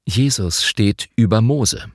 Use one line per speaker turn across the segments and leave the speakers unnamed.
Jesus steht über Mose.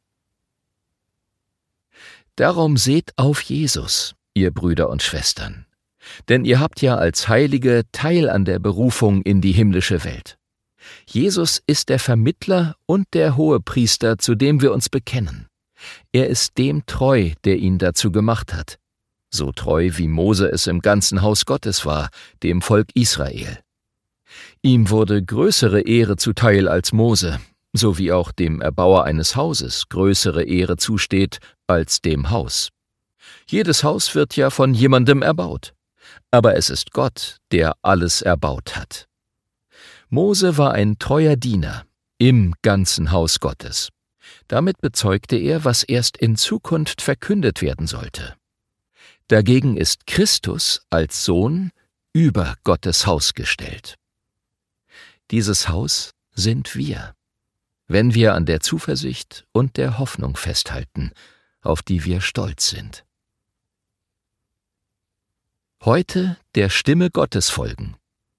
Darum seht auf Jesus, ihr Brüder und Schwestern, denn ihr habt ja als Heilige Teil an der Berufung in die himmlische Welt. Jesus ist der Vermittler und der Hohepriester, zu dem wir uns bekennen. Er ist dem treu, der ihn dazu gemacht hat, so treu wie Mose es im ganzen Haus Gottes war, dem Volk Israel. Ihm wurde größere Ehre zuteil als Mose, so wie auch dem Erbauer eines Hauses größere Ehre zusteht als dem Haus. Jedes Haus wird ja von jemandem erbaut, aber es ist Gott, der alles erbaut hat. Mose war ein treuer Diener im ganzen Haus Gottes. Damit bezeugte er, was erst in Zukunft verkündet werden sollte. Dagegen ist Christus als Sohn über Gottes Haus gestellt. Dieses Haus sind wir, wenn wir an der Zuversicht und der Hoffnung festhalten, auf die wir stolz sind. Heute der Stimme Gottes folgen.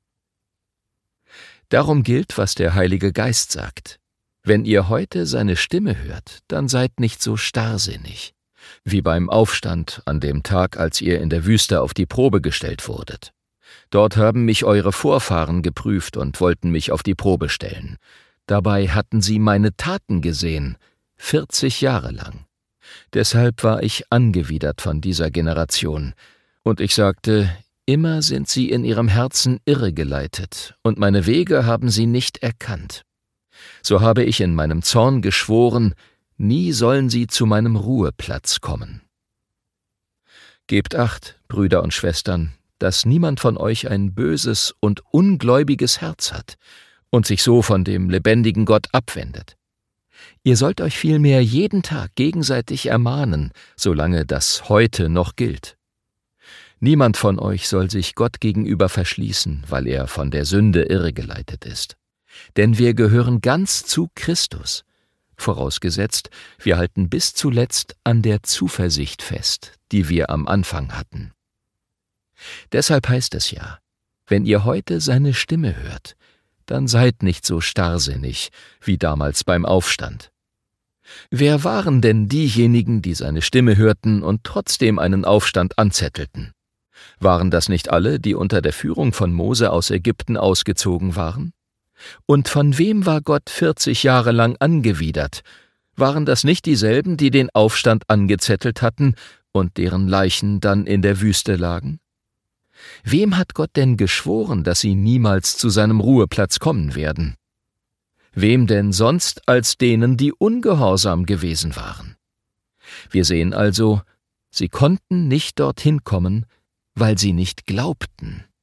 Darum gilt, was der Heilige Geist sagt. Wenn ihr heute seine Stimme hört, dann seid nicht so starrsinnig, wie beim Aufstand an dem Tag, als ihr in der Wüste auf die Probe gestellt wurdet. Dort haben mich eure Vorfahren geprüft und wollten mich auf die Probe stellen. Dabei hatten sie meine Taten gesehen, 40 Jahre lang. Deshalb war ich angewidert von dieser Generation. Und ich sagte, immer sind sie in ihrem Herzen irregeleitet, und meine Wege haben sie nicht erkannt. So habe ich in meinem Zorn geschworen, nie sollen sie zu meinem Ruheplatz kommen. Gebt Acht, Brüder und Schwestern, dass niemand von euch ein böses und ungläubiges Herz hat und sich so von dem lebendigen Gott abwendet. Ihr sollt euch vielmehr jeden Tag gegenseitig ermahnen, solange das heute noch gilt. Niemand von euch soll sich Gott gegenüber verschließen, weil er von der Sünde irregeleitet ist. Denn wir gehören ganz zu Christus, vorausgesetzt, wir halten bis zuletzt an der Zuversicht fest, die wir am Anfang hatten. Deshalb heißt es ja, wenn ihr heute seine Stimme hört, dann seid nicht so starrsinnig wie damals beim Aufstand. Wer waren denn diejenigen, die seine Stimme hörten und trotzdem einen Aufstand anzettelten? Waren das nicht alle, die unter der Führung von Mose aus Ägypten ausgezogen waren? Und von wem war Gott 40 Jahre lang angewidert? Waren das nicht dieselben, die den Aufstand angezettelt hatten und deren Leichen dann in der Wüste lagen? Wem hat Gott denn geschworen, dass sie niemals zu seinem Ruheplatz kommen werden? Wem denn sonst als denen, die ungehorsam gewesen waren? Wir sehen also, sie konnten nicht dorthin kommen, weil sie nicht glaubten.